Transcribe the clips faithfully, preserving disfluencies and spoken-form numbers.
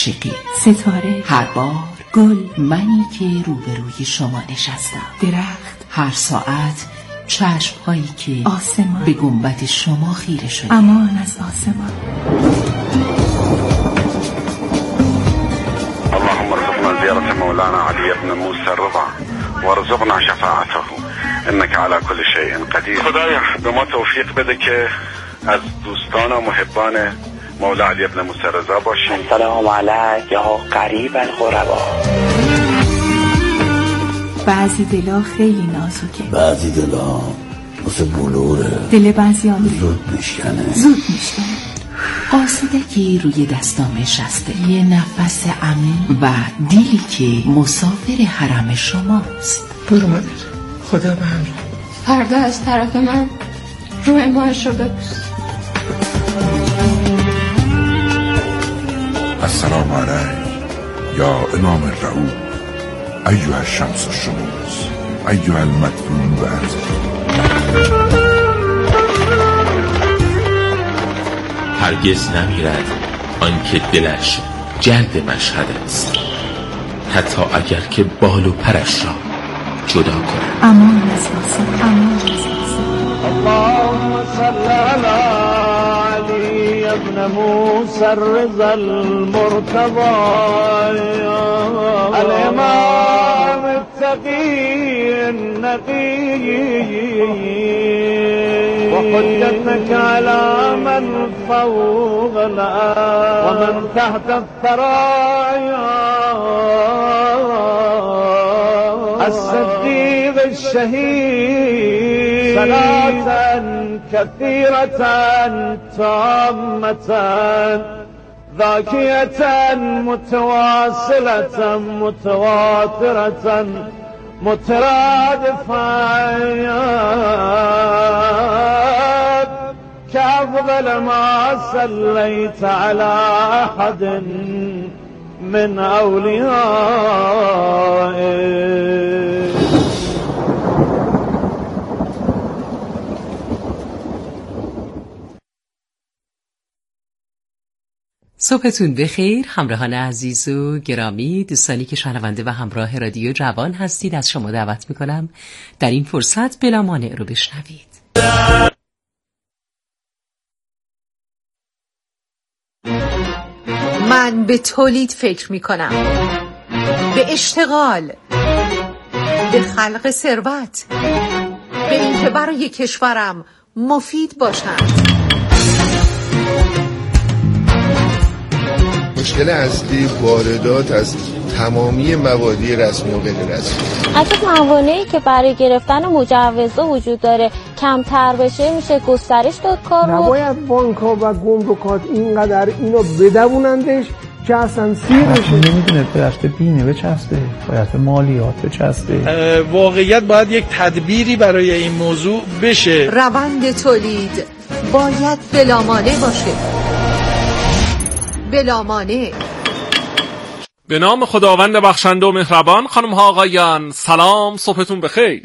عاشقی، ستاره، هر بار گل، منی که روبروی شما نشستم، درخت، هر ساعت چشم‌هایی که آسمان به گنبد شما خیره شده. امان از آسمان. اللهم ارزقنا زيارة مولانا علي بن موسى الرضا وارزقنا شفاعته انك على كل شيء قدیر. خدایا به ما توفیق بده که از دوستان و محبان مولا علی بن موسی رضا باشیم. سلام علیک یا قریب الغربا. بعضی دلا خیلی نازکه، بعضی دلا مثل بلوره، دل بعضیان زود میشکنه زود میشکنه. آسودگی روی دستام نشسته، یه نفس عمیق و دیلی که مسافر حرم شماست. برو مادر، خدا به همراه. فردا از طرف من روی ماهش رو ببوس. السلام علیک یا امام الرعوف ایها الشمس الشموس ایها المدفون بعد. هرگز نمیرد آنکه دلش جلد مشهد است، حتی اگر که بال و پرش را جدا کند. امان از آسمان، امان از آسمان. اللهم صل علی علی ابن موسی الرضا المرتضی الامام التقی النقی وحجتك على من فوق الأرض ومن تحت الثرايا الصديق الشهيد صلاة كثيرة تامة ذاكية متواصلة متواترة مترادفة كأفضل ما صليت على أحد من أوليائك. صبحتون بخیر همراهان عزیز و گرامی، دوستانی که شنونده و همراه رادیو جوان هستید، از شما دعوت میکنم در این فرصت بلا مانع رو بشنوید. من به تولید فکر میکنم، به اشتغال، به خلق ثروت، به اینکه برای کشورم مفید باشم. مشکل اصلی واردات از تمامی موادی رسمی و غیر رسمی. اگه موانعی که برای گرفتن مجوزها وجود داره کمتر بشه میشه گسترش داد کار رو. نباید بانک‌ها و گمرکات اینقدر اینو بدونندش که اصلا سیر بشه. نمیدونه دست بینه بچسبه، باید مالیات بچسبه. واقعیت باید یک تدبیری برای این موضوع بشه. روند تولید باید بلامانع باشه، بلامانع. به نام خداوند بخشنده و مهربان. خانم ها آقایان سلام، صبحتون بخیر.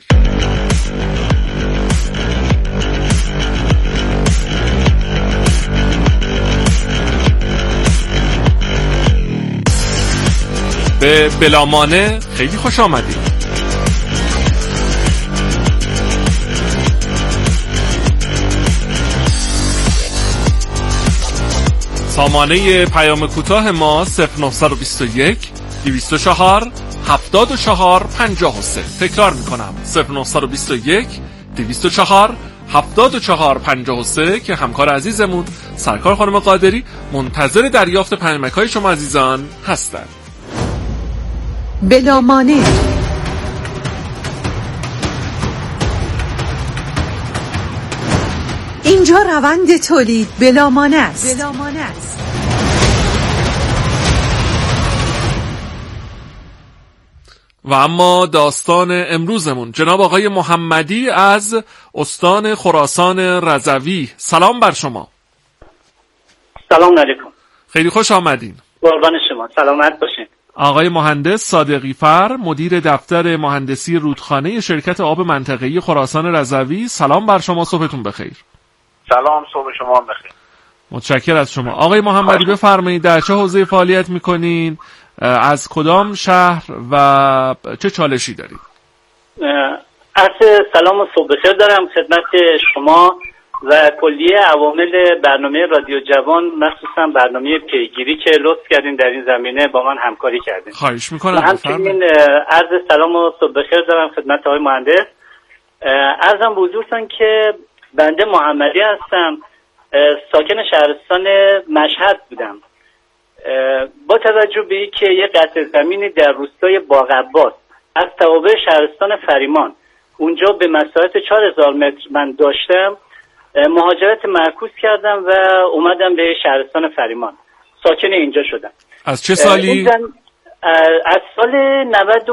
به بلامانع خیلی خوش آمدید. سامانه پیام کوتاه ما صفر نه دو یک دویست و چهار هفتاد و چهار پنجاه و سه. تکرار میکنم صفر نه دو یک دویست و چهار هفتاد و چهار پنجاه و سه که همکار عزیزمون سرکار خانم قادری منتظر دریافت پیامک‌های شما عزیزان هستند. بلامانع. اینجا روند تولید بلامانع است. بلامانع است. و اما داستان امروزمون جناب آقای محمدی از استان خراسان رضوی. سلام بر شما. سلام علیکم. خیلی خوش آمدین. قربان شما، سلامت باشین. آقای مهندس صادقی فر، مدیر دفتر مهندسی رودخانه شرکت آب منطقه‌ای خراسان رضوی. سلام بر شما، صبحتون بخیر. سلام، صبح شما بخیر. متشکرم از شما. آقای محمدی بفرمایید در چه حوزه فعالیت میکنین، از کدام شهر و چه چالشی دارید؟ عرض سلام و صبح بخیر دارم خدمت شما و کلیه عوامل برنامه رادیو جوان، مخصوصا برنامه پیگیری که لطف کردین در این زمینه با من همکاری کردین. خواهش میکنم. همچنین عرض سلام و صبح بخیر دارم خدمت آقای مهندس. عرضم به حضورتون که بنده محمدی هستم، ساکن شهرستان مشهد بودم. با توجه به اینکه یک قطعه زمینی در روستای باغ عباس از توابع شهرستان فریمان اونجا به مساحت چهار هزار متر من داشتم، مهاجرت معکوس کردم و اومدم به شهرستان فریمان، ساکن اینجا شدم. از چه سالی؟ از سال نود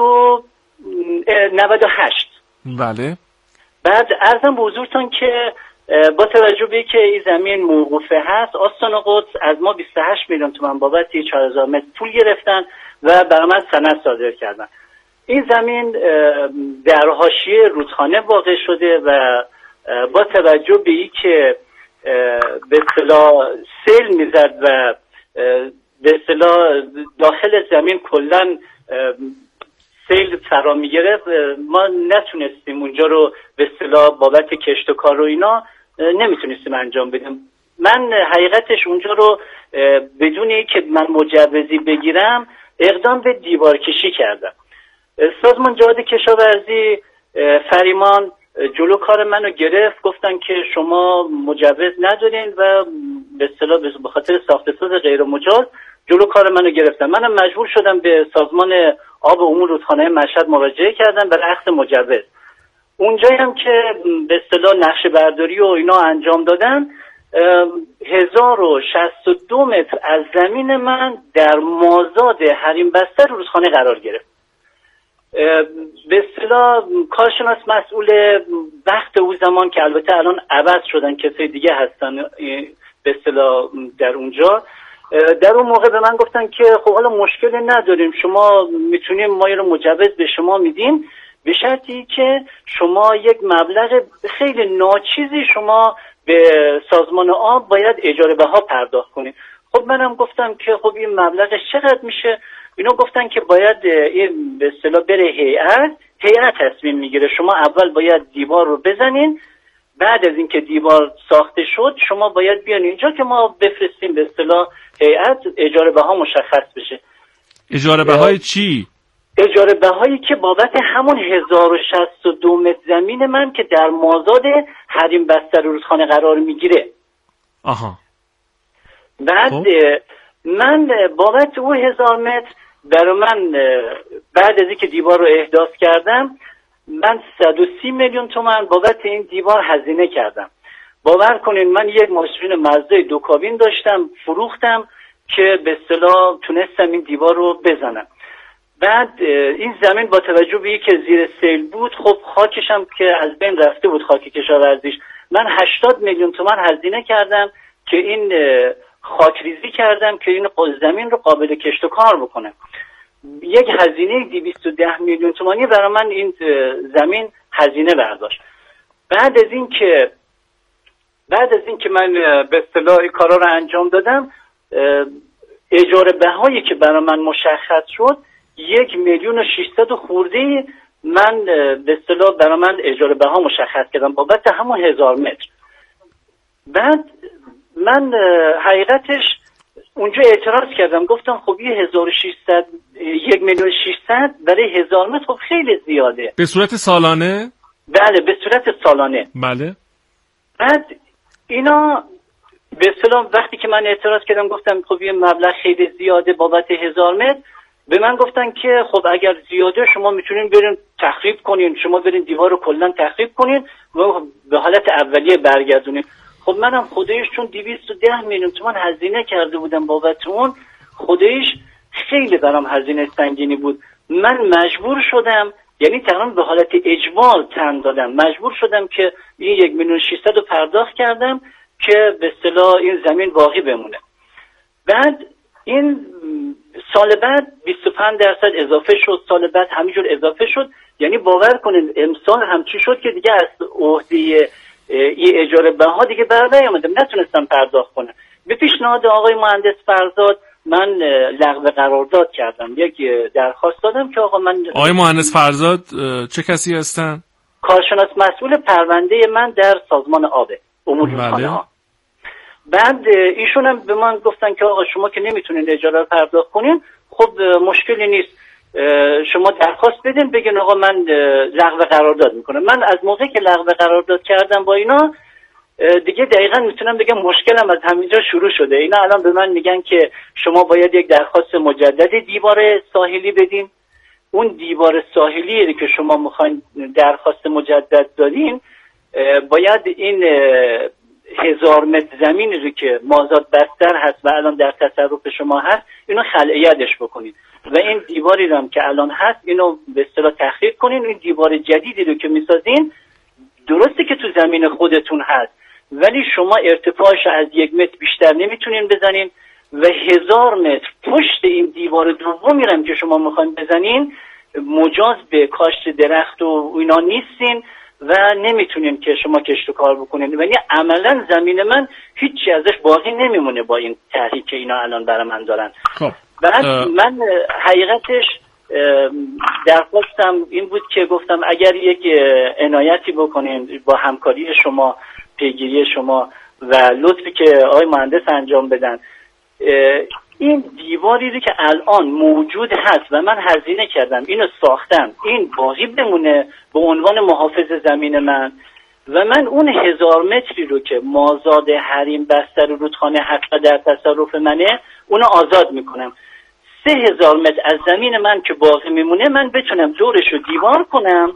و هشت. بله. بعد عرضم به حضورتون که با توجه به که این زمین موقوفه هست، آستان قدس از ما بیست و هشت میلیون تومان بابت چهار هزار متر پول گرفتن و برای من سند صادر کردن. این زمین در حاشیه رودخانه واقع شده و با توجه به این که به اصطلاح سیل میزد و به اصطلاح داخل زمین کلا سیل فرا میگرفت، ما نتونستیم اونجا رو به اصطلاح بابت کشت و کار و اینا نمیتونستیم انجام بدیم. من حقیقتش اونجا رو بدون اینکه من مجوزی بگیرم اقدام به دیوار کشی کردم. سازمان جهاد کشاورزی فریمان جلو کار منو گرفت، گفتن که شما مجوز ندارین و به اصطلاح به خاطر ساخت ساز غیر مجاز جلو کار منو گرفتن. منم مجبور شدم به سازمان آب عمومی رودخانه مشهد مراجعه کردم برای اخذ مجوز. اونجایی هم که به اصطلاح نقشه برداری و اینا انجام دادن، هزار و شصت و دو متر از زمین من در مازاد حریم بستر رودخانه قرار گرفت. به اصطلاح کارشناس مسئول وقت او زمان که البته الان عوض شدن کسای دیگه هستن به اصطلاح در اونجا، در اون موقع به من گفتن که خب حالا مشکلی نداریم، شما میتونیم ما رو مجوز به شما میدیم به شرطی که شما یک مبلغ خیلی ناچیزی شما به سازمان آب باید اجاره بها پرداخت کنید. خب منم گفتم که خب این مبلغش چقدر میشه؟ اینا گفتن که باید این به اصطلاح بره هیئت، هیئت تصمیم میگیره، شما اول باید دیوار رو بزنین، بعد از اینکه دیوار ساخته شد شما باید بیان اینجا که ما بفرستیم به اصطلاح هیئت اجاره بها مشخص بشه. اجاره بهای چی؟ اجاره بهایی که بابت همون هزار و شصت و دو متر زمین من که در مازاد حریم بستر رودخانه قرار میگیره. آها. بعد خب. من بابت او هزار متر برای من بعد از اینکه دیوار رو احداث کردم من صد و سی میلیون تومان بابت این دیوار هزینه کردم. باور کنین من یک ماشین مزدای دو کابین داشتم، فروختم که به اصطلاح تونستم این دیوار رو بزنم. بعد این زمین با توجه به اینکه زیر سیل بود، خب خاکش هم که از بین رفته بود، خاک کشاورزیش، من هشتاد میلیون تومان هزینه کردم که این خاکریزی کردم که این زمین رو قابل کشت و کار بکنم. یک هزینه دویست و ده میلیون تومانی برای من این زمین هزینه برداشت. بعد از این که بعد از این که من به اصطلاح کارا رو انجام دادم، اجاره بهایی که برای من مشخص شد یک میلیون و ششصد خورده من به اصطلاح برای من اجاره بها مشخص کردم بابت همون هزار متر. بعد من حقیقتش اونجا اعتراض کردم، گفتم خب یه هزار و ششصد یک میلیون و ششصد برای هزار متر خب خیلی زیاده. به صورت سالانه؟ بله به صورت سالانه. بله. بعد اینا به اصطلاح وقتی که من اعتراض کردم گفتم خب یه مبلغ خیلی زیاده بابت هزار متر، به من گفتن که خب اگر زیاده شما میتونین برین تخریب کنین، شما برین دیوار رو کلا تخریب کنین و به حالت اولیه برگردونین. خب منم خودش چون دویست و ده میلیون تومان هزینه کرده بودم بابت اون، خودش خیلی برام هزینه سنگینی بود. من مجبور شدم، یعنی تقریبا به حالت اجبار تن دادم، مجبور شدم که این یک میلیون ششصد رو پرداخت کردم که به اصطلاح این زمین باقی بمونه. بعد این سال بعد بیست و پنج درصد اضافه شد، سال بعد همینجور اضافه شد. یعنی باور کنید امسال همچی شد که دیگه از عهده این اجاره بها دیگه بر نیامدم، نتونستم پرداخت کنم. به پیشنهاد آقای مهندس فرزاد من لغو قرارداد کردم، یک درخواست دادم که آقا من. آقای مهندس فرزاد چه کسی هستن؟ کارشناس مسئول پرونده من در سازمان آب امور رودخانه ها. بعد ایشون هم به من گفتن که آقا شما که نمیتونین اجاره رو پرداخت کنین، خب مشکلی نیست، شما درخواست بدین بگین آقا من لغو قرارداد میکنم. من از موقعی که لغو قرارداد کردم با اینا دیگه دقیقاً میتونم بگم مشکلم از همینجا شروع شده. اینا الان به من میگن که شما باید یک درخواست مجدد دیوار ساحلی بدین. اون دیوار ساحلی که شما میخواین درخواست مجدد دادین باید این هزار متر زمینی رو که مازاد بستر هست و الان در تصرف شما هست اینو خلعیدش بکنید و این دیواری رو هم که الان هست اینو به اصطلاح تخریب کنین. این دیوار جدیدی رو که میسازین درسته که تو زمین خودتون هست ولی شما ارتفاعش از یک متر بیشتر نمیتونین بزنین و هزار متر پشت این دیوار دومی رو که شما میخواین بزنین مجاز به کاشت درخت و اینا نیستین و نمیتونین که شما کشت و کار بکنین. یعنی عملا زمین من هیچی ازش باقی نمیمونه با این طرحی که اینا الان برای من دارن. خب بعد من حقیقتش درخواستم این بود که گفتم اگر یک عنایتی بکنین با همکاری شما، پیگیری شما و لطفی که آقای مهندس انجام بدن، این دیواری رو که الان موجود هست و من هزینه کردم اینو ساختم این باقی بمونه به عنوان محافظ زمین من و من اون هزار متری رو که مازاد حریم بستر رودخانه حق در تصرف منه اونو آزاد میکنم. سه هزار متر از زمین من که باقی میمونه من بتونم دورش رو دیوار کنم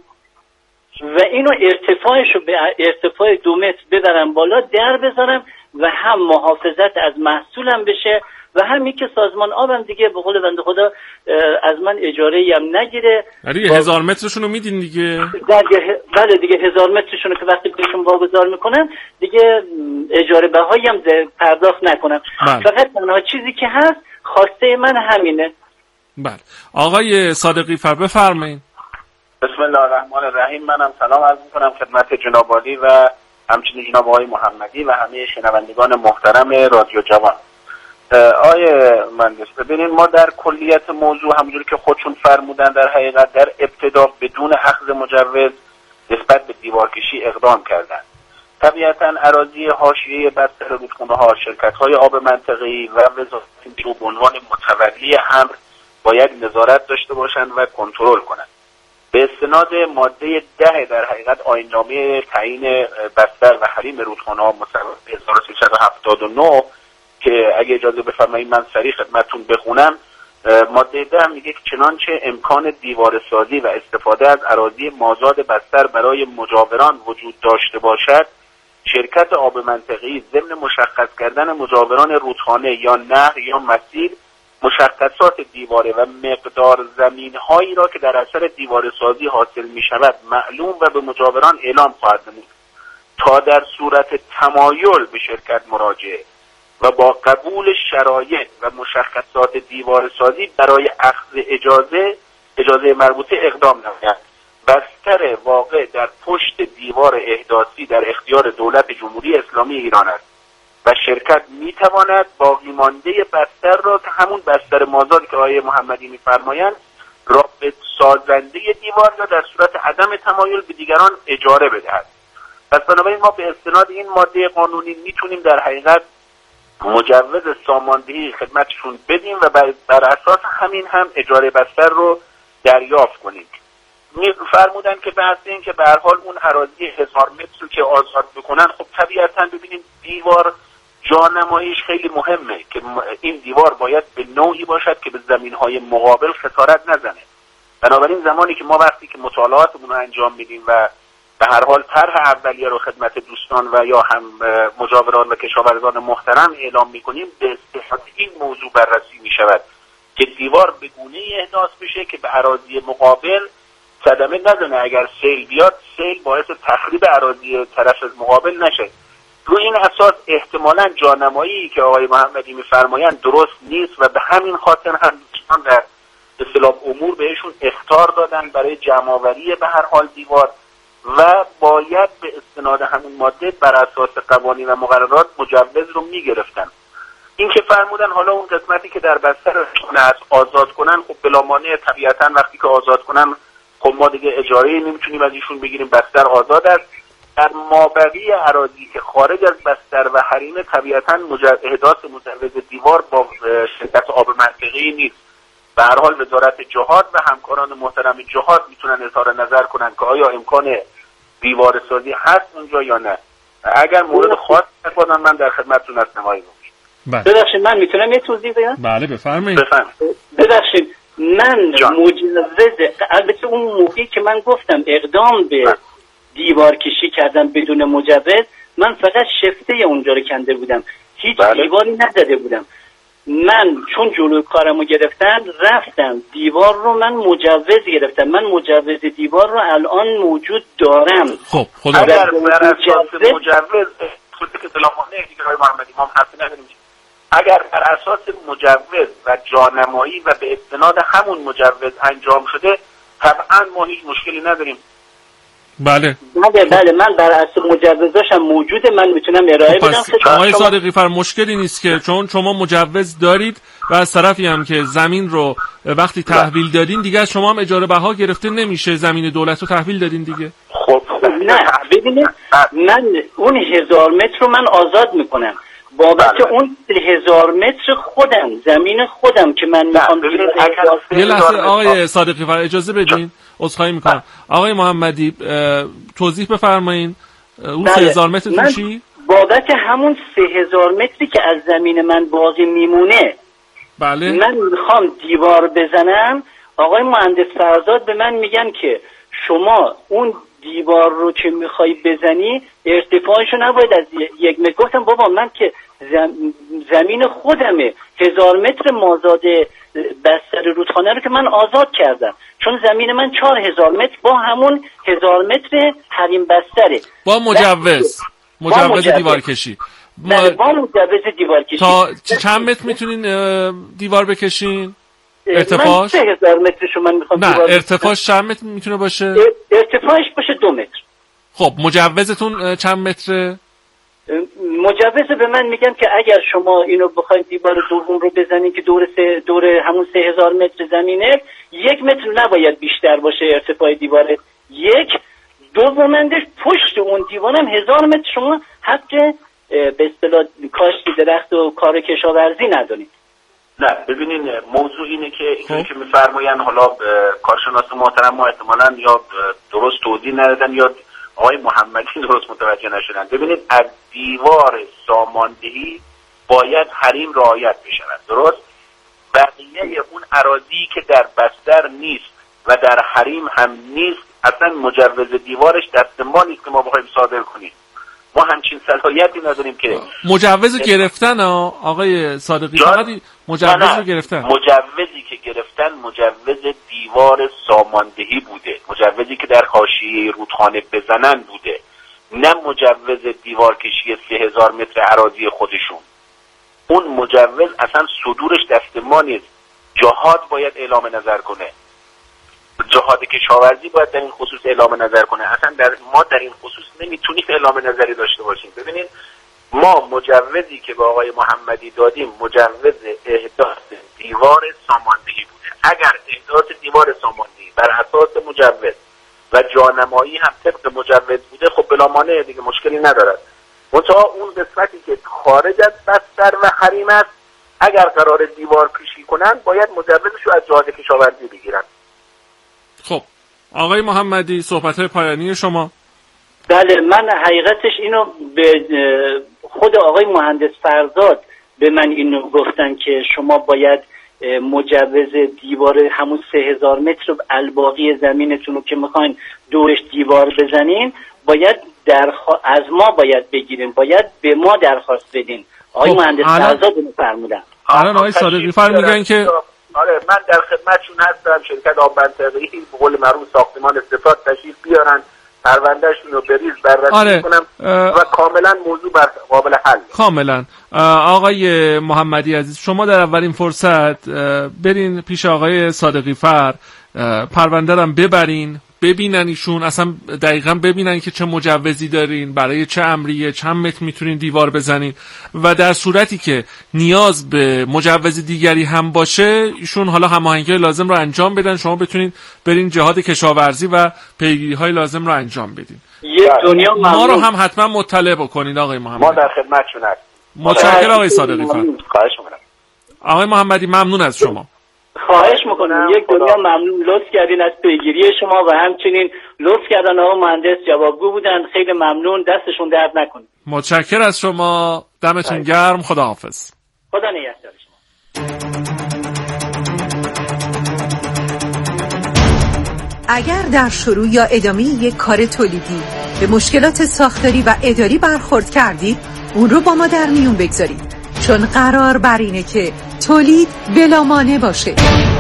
و اینو ارتفاعش رو به ارتفاع دو متر ببرم بالا در بذارم و هم محافظت از محصولم بشه و همین که سازمان آبم دیگه به قول بنده خدا از من اجاره‌ای هم نگیره. یعنی هزار مترشون رو میدین دیگه؟ بله دیگه هزار مترشون رو که وقتی بهشون واگذار میکنن دیگه اجاره بهایی هم پرداخت نکنم. فقط تنها چیزی که هست خواسته من همینه. بله آقای صادقی فر بفرمایید. بسم الله الرحمن الرحیم. منم سلام عرض میکنم خدمت جناب عالی و همچنین جناب آقای محمدی و همه شنوندگان محترم رادیو جوان. آقای مهندس ببینید ما در کلیت موضوع همونجوری که خودشون فرمودن در حقیقت در ابتدا بدون اخذ مجوز نسبت به دیوارکشی اقدام کردن. طبیعتا اراضی حاشیه بستر رودخانه ها، شرکت های آب منطقه‌ای و وزارت رو به عنوان متولی امر باید نظارت داشته باشند و کنترل کنند. به استناد ماده ده در حقیقت آیین‌نامه تعیین بستر و حریم رودخانه ها مصوب هزار و سیصد و هفتاد و نه که اگه اجازه بفرمایید من سریع خدمتتون بخونم، ماده ده میگه که چنانچه امکان دیواره سازی و استفاده از اراضی مازاد بستر برای مجاوران وجود داشته باشد، شرکت آب منطقه‌ای ضمن مشخص کردن مجاوران رودخانه یا نهر یا مسیر مشخصات دیواره و مقدار زمین‌هایی را که در اثر دیواره سازی حاصل می‌شود معلوم و به مجاوران اعلام خواهد نمود تا در صورت تمایل به شرکت مراجعه و با قبول شرایط و مشخصات دیواره سازی برای اخذ اجازه اجازه مربوطه اقدام نماید. بستر واقع در پشت دیوار احداثی در اختیار دولت جمهوری اسلامی ایران است و شرکت میتواند باقی مانده بستر را که همون بستر مازاد که آقای محمدی میفرمایند را به سازنده دیوار یا در صورت عدم تمایل به دیگران اجاره بدهد. پس بنابراین ما به استناد این ماده قانونی میتونیم در حقیقت مجوز ساماندهی خدمتشون بدیم و بر اساس همین هم اجاره بستر رو دریافت کنیم. فرمودن که بحث این که به هر حال اون اراضی هزار متر رو که آزاد بکنن، خب طبیعتا ببینیم دیوار جانماییش خیلی مهمه که این دیوار باید به نوعی باشد که به زمینهای مقابل خسارت نزنه. بنابراین زمانی که ما وقتی که مطالعاتمون رو انجام میدیم و به هر حال طرح اولیه رو خدمت دوستان و یا هم مجاوران و کشاورزان محترم اعلام میکنیم، به استفاده این موضوع بررسی میشود که دیوار به گونه‌ای احداث بشه که به اراضی مقابل صدمه نزنه. اگر سیل بیاد، سیل باعث تخریب اراضی طرف مقابل نشه. روی این اساس احتمالاً جانمایی که آقای محمدی میفرمایند درست نیست و به همین خاطر هم دوستان در اصطلاح امور بهشون اخطار دادن برای جمع‌آوری به هر حال دیوار و باید به استناد همون ماده بر اساس قوانین و مقررات مجوز رو میگرفتن. این که فرمودن حالا اون قسمتی که در بستر از آزاد کنن، خب بلا مانع طبیعتا وقتی که آزاد کنن خب ما دیگه اجاره نمیتونیم از ایشون بگیریم، بستر آزاد است. در مابقی اراضی که خارج از بستر و حریم طبیعتا احداث مجوز دیوار با شدت آب منطقه‌ای نیست. به هر حال وزارت جهاد و همکاران محترم جهاد میتونن اظهار نظر کنن که آیا امکان دیوار سازی هست اونجا یا نه. اگر مورد خاص بودن من در خدمتتون هستم آقای بله. ببخشید من میتونم یه توضیح بدم؟ بله بفرمایید. ببخشید من مجوز، البته اون موقعی که من گفتم اقدام به بله. دیوار کشی کردم بدون مجوز، من فقط شفته اونجا رو کنده بودم، هیچ بله. دیواری نزده بودم. من چون جلوی کارمو گرفتن رفتم دیوار رو من مجوز گرفتم، من مجوز دیوار رو الان موجود دارم. خب خدا اگر بر اساس مجوز خود که دلامانه دیگه آقای محمدی ما حرفی نداریم، اگر بر اساس مجوز و جانمایی و به استناد همون مجوز انجام شده طبعا ما هیچ مشکلی نداریم. بله بله بله من بر اساس مجوزاشم موجوده، من میتونم ارائه بدم. آقای صادقی فر مشکلی نیست که چون شما مجوز دارید و از طرفی هم که زمین رو وقتی تحویل دادین دیگه شما هم اجاره بها گرفته نمیشه، زمین دولت رو تحویل دادین دیگه. خب نه ببینید من اون هزار متر رو من آزاد میکنم بابت اون هزار متر خودم، زمین خودم که من میخوام. یه لحظه آقای صادقی فر اجازه بدین، عذرخواهی میکنم. آقای محمدی توضیح بفرمایید اون سه هزار متر چی؟ بابت همون سه هزار متری که از زمین من باقی میمونه بله من میخوام دیوار بزنم. آقای مهندس فرزاد به من میگن که شما اون دیوار رو که میخوای بزنی ارتفاعشو نباید از یک متر. گفتم بابا من که زمین خودمه، هزار متر مازاد بستر رودخانه رو که من آزاد کردم، چون زمین من چهار هزار متر با همون هزار متر حریم بستره با مجوز مجوز, مجوز دیوار کشی ما... با مجوز دیوار کشی. تا چند متر میتونین دیوار بکشین؟ ارتفاعش؟ من سه هزار مترشو من میخوام. نه ارتفاعش چند متر میتونه باشه؟ ارتفاعش باشه دو متر. خب مجوزتون چند متره؟ مجوز به من میگن که اگر شما اینو بخواید دیوار دوم رو بزنید که دور سه دور همون سه هزار متر زمینه، یک متر نباید بیشتر باشه ارتفاع دیوار. یک دومندش پشت اون دیوارم هزار متر شما حق به اصطلاح کاشت درخت و کار کشاورزی ندارید. نه ببینین موضوع اینه که اینجوری که میفرماین، حالا کارشناس محترم ما احتمالاً یا درست توضیح ندادن یا آقای محمدی درست متوجه نشدن. ببینید از دیوار ساماندهی باید حریم رعایت بشود، درست؟ بقیه اون اراضی که در بستر نیست و در حریم هم نیست اصلا مجوز دیوارش دست ما نیست که ما بخوایم صادر کنیم. ما همچین صلاحیتی نداریم که مجوز گرفتن. آقای صادقی فقط مجوز رو گرفتن. مجوزی که گرفتن مجوز دیوار ساماندهی بوده، مجوزی که در حاشیه رودخانه بزنن بوده، نه مجوز دیوار کشی سه هزار متر اراضی خودشون. اون مجوز اصلا صدورش دست ما نیست، جهاد باید اعلام نظر کنه، جهاد کشاورزی باید در این خصوص اعلام نظر کنه. اصلا در ما در این خصوص نمیتونیم اعلام نظری داشته باشیم. ببینید ما مجوزی که به آقای محمدی دادیم مجوز احداث دیوار ساماندهی بوده. اگر احداث دیوار ساماندهی بر اساس مجوز و جانمایی هم طبق مجوز بوده خب بلا مانع دیگه، مشکلی ندارد. منتها اون قسمتی که خارج از بستر و حریم است اگر قرار دیوار کشی کنن باید مجوزشو از جهاد کشاورزی بگیرن. خب آقای محمدی صحبت‌های پایانی شما. بله من حقیقتش اینو به خود آقای مهندس فرزاد به من اینو گفتن که شما باید مجوز دیوار همون سه هزار متر الباقی زمینتون رو که میخواین دورش دیوار بزنین باید درخوا... از ما باید بگیرین، باید به ما درخواست بدین. آقای خب مهندس فرزاد اینو فرمودن. الان آقای صادقی فرمودن که آره من در خدمتشون هستم. شرکت آب منطقه‌ای به قول معروف ساختمان استفاد تشریف بیارن، پروندهشون رو بریز بررسی آره. کنم و کاملا موضوع بر قابل حل. کاملا. آقای محمدی عزیز شما در اولین فرصت برین پیش آقای صادقی فر، پرونده رو ببرین ببینن ایشون، اصلا دقیقا ببینن که چه مجوزی دارین، برای چه امریه، چند متر میتونین دیوار بزنین و در صورتی که نیاز به مجوز دیگری هم باشه ایشون حالا هماهنگی لازم رو انجام بدن، شما بتونین برین جهاد کشاورزی و پیگیری های لازم رو انجام بدین. یه دنیا ما رو هم حتما مطلع بکنید آقای محمدی. ما در خدمتتون هستیم. متشکرم آقای صادقی فرد. خواهش می‌کنم. آقای محمدی ممنون از شما. خواهش میکنم. یک دنیا ممنون، لطف کردین از پیگیری شما و همچنین لطف کردن آقا مهندس جوابگو بودن. خیلی ممنون، دستشون درد نکنه. متشکرم از شما، دمتون گرم، خداحافظ. خدا نگهدار شما. اگر در شروع یا ادامه یک کار تولیدی به مشکلات ساختاری و اداری برخورد کردید، اون رو با ما در میون بگذارید، چون قرار بر اینه که تولید بلا مانع باشه.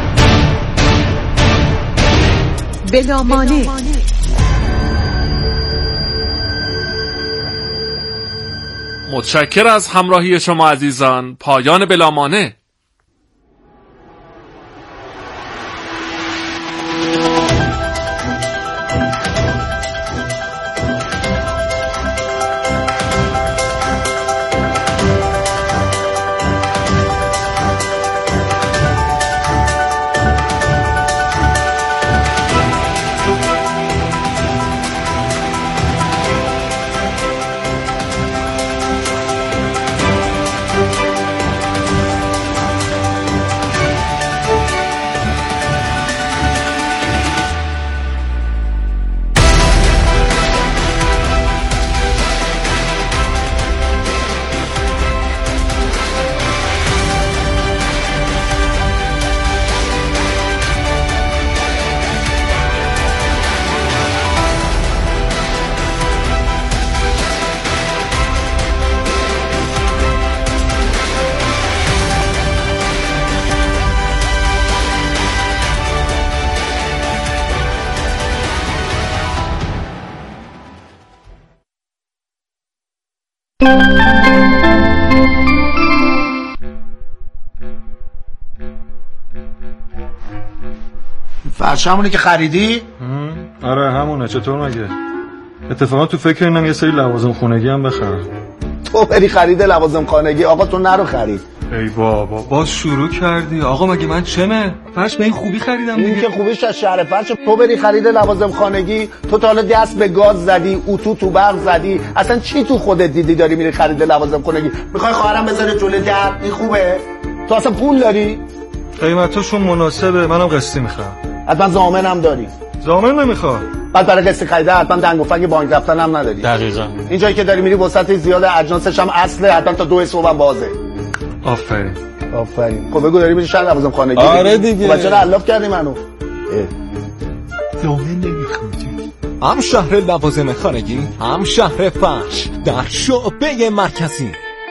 بلا مانع. متشکر از همراهی شما عزیزان. پایان بلا مانع. فرش همونه که خریدی؟ آره همونه. چطور مگه؟ اتفاقا تو فکر اینم یه سری لوازم خونگی هم بخرم. تو بری خرید لوازم خانگی، آقا تو نرو خرید. ای بابا باز شروع کردی. آقا مگه من چمه؟ فرش به این خوبی خریدم دیگه. این که خوبیش از شهر فرش. تو بری خرید لوازم خانگی، تو تا حالا دست به گاز زدی، اتو تو برق زدی، اصلا چی تو خودت دیدی داری میری خرید لوازم خانگی؟ میخوای خواهرم بذاره جلوی در؟ این خوبه؟ تو اصلا پول داری؟ قیمتاشون مناسبه، منم قسطی میخوام. حتما ضامن هم داری؟ ضامن نمیخوام. بعد برای قسط خریده حتما دنگ و فنگ بانک رفتن هم نداری. دقیقاً. این جایی که داری میری وسط زیاد اجناسش هم اصله، حتما تا دو صبح هم بازه. آفرین. آفرین. خب بگو داری میری شهر لوازم خانگی؟ آره دیگه. بچه را علاف کردی منو. ضامن نمیخوام. هم شهر لوازم خانگی، هم شهر فرش در شعبه مرکزی.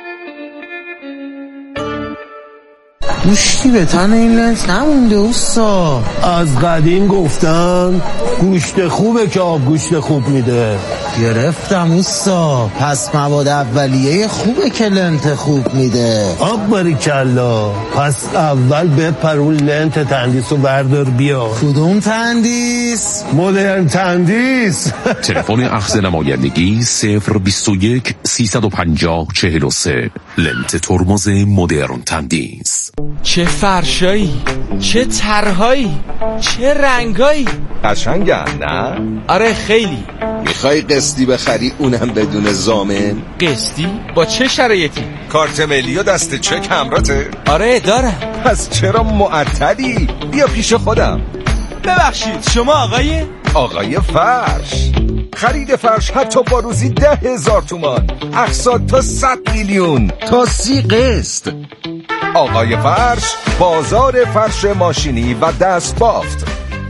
گوشتی به تن این لنز نمونده اوستا. از قدیم گفتن گوشت خوبه که آب گوشت خوب میده. گرفتم اوستا. پس مواد اولیه خوبه که لنت خوب میده. آب باریکلا. پس اول بپر اون لنت تندیس رو بردار بیا. کدوم تندیس؟ مدرن تندیس. تلفن اخذ نمایندگی صفر بیست و یک سیصد و پنجاه چهل و سه. لنت ترمز مدرن تندیس. چه فرشایی، چه طرحایی، چه رنگایی. قشنگن نه؟ آره خیلی. میخوای قسطی بخری اونم بدون ضامن؟ قسطی؟ با چه شرایطی؟ کارت ملی و دست چک همراته؟ آره دارم. پس چرا معطلی؟ بیا پیش خودم. ببخشید شما آقای؟ آقای فرش. خرید فرش حتی با روزی ده هزار تومان، اقساط تا صد میلیون، تا سی قسط. آقای فرش، بازار فرش ماشینی و دست بافت.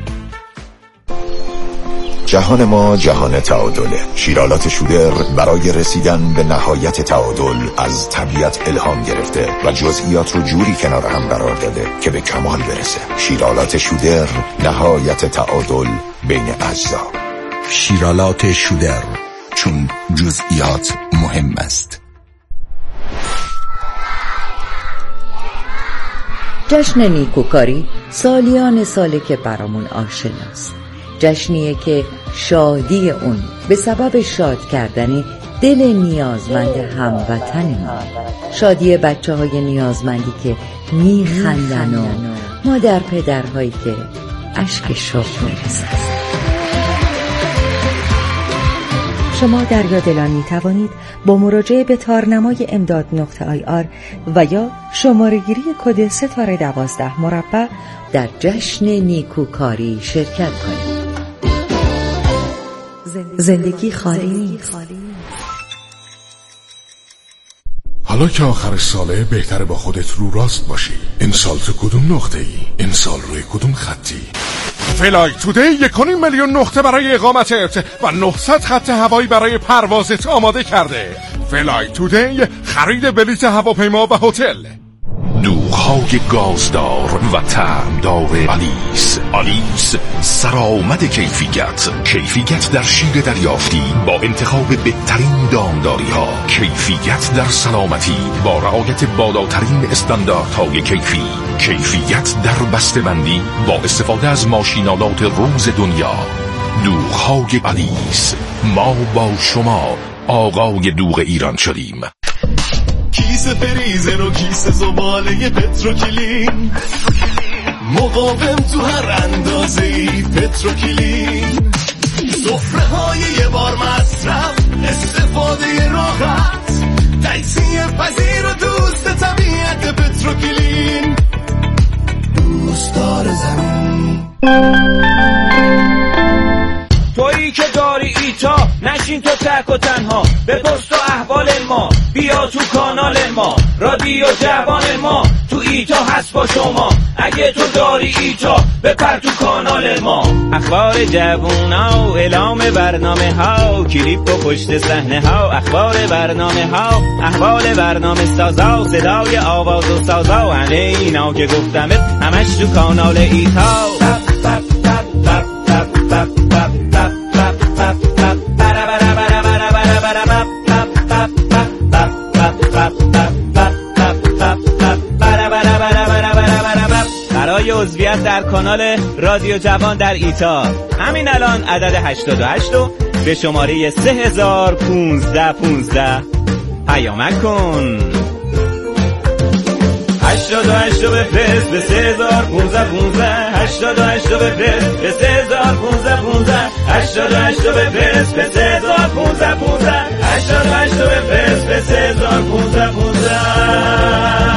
جهان ما جهان تعادله. شیرالات شودر برای رسیدن به نهایت تعادل از طبیعت الهام گرفته و جزئیات رو جوری کنار هم قرار داده که به کمال برسه. شیرالات شودر، نهایت تعادل بین اجزا. شیرالات شودر، چون جزئیات مهم است. جشن نیکوکاری سالیان ساله که برامون آشناست. جشنیه که شادی اون به سبب شاد کردن دل نیازمند هموطن ما، شادی بچه های نیازمندی که میخندن و مادر پدرهایی که اشک شوق میریزن. شما دریا دلان می توانید با مراجعه به تارنمای امداد نقطه آی آر و یا شماره‌گیری کد ستاره دوازده مربع در جشن نیکوکاری شرکت کنید. زندگی خالی نیست. حالا که آخر ساله بهتره با خودت رو راست باشی. این سال تو کدوم نقطه ای؟ این سال روی کدوم خطی؟ فلای تودی یک و نیم میلیون نقطه برای اقامتت و نهصد خط هوایی برای پروازت آماده کرده. فلای تودی خرید بلیط هواپیما و هتل. دوغ‌های گازدار و طعمدار آلیس. آلیس سرآمد کیفیت. کیفیت در شیر دریافتی با انتخاب بهترین دامداری ها. کیفیت در سلامتی با رعایت بالاترین استانداردهای کیفی. کیفیت در بسته‌بندی با استفاده از ماشینالات روز دنیا. دوغ‌های آلیس. ما با شما آقای دوغ ایران شدیم. کیسه فریزر و کیسه زباله پتروکلین، مقاوم تو هر اندازه‌ای پتروکلین، سفره های یه بار مصرف، استفاده راحت، تجزیه پذیر و دوست طبیعت پتروکلین، دوستدار زمین. تویی که داری ایتا نشین تو تک و تنها، بپرس تو احوال ما، بیا تو کانال ما، رادیو جوان ما تو ایتا هست با شما. اگه تو داری ایتا بپر تو کانال ما. اخبار جوونا و اعلام برنامه ها، کلیپ و پشت صحنه ها، اخبار برنامه ها، احوال برنامه سازا، صدای آواز و سازا، همه اینا که گفتمت همش تو کانال ایتا. برای عضویت در کانال رادیو جوان در ایتا همین الان عدد هشتاد و هشت رو به شماره سه هزار و پانزده پانزده پیامک کن. هشتاد و هشت رو بفرست به سه هزار و پانزده پانزده، هشتاد و هشت رو بفرست به سه هزار و پانزده پانزده، هشتاد و هشت رو بفرست به سه هزار و پانزده پانزده، هشتاد و هشت رو بفرست به سه هزار و پانزده پانزده.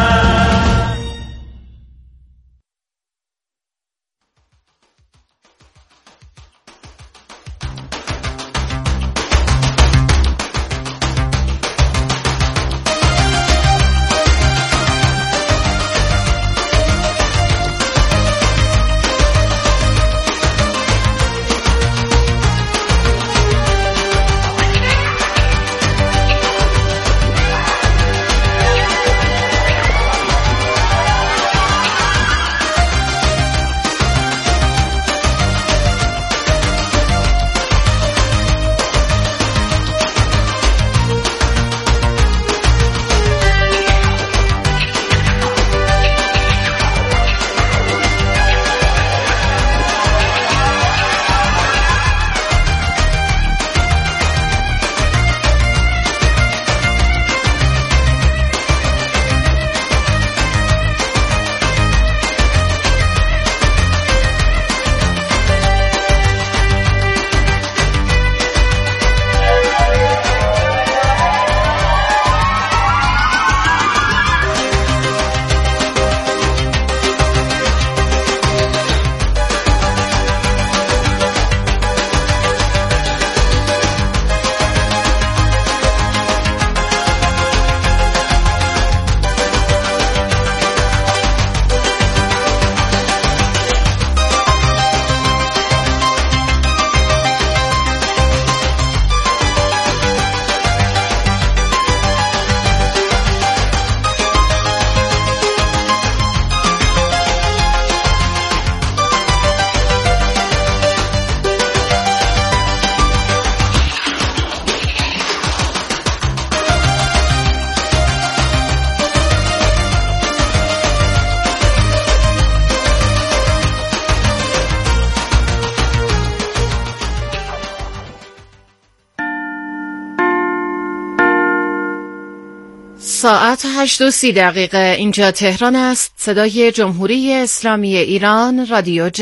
ساعت هشت و سی دقیقه اینجا تهران است. صدای جمهوری اسلامی ایران، رادیو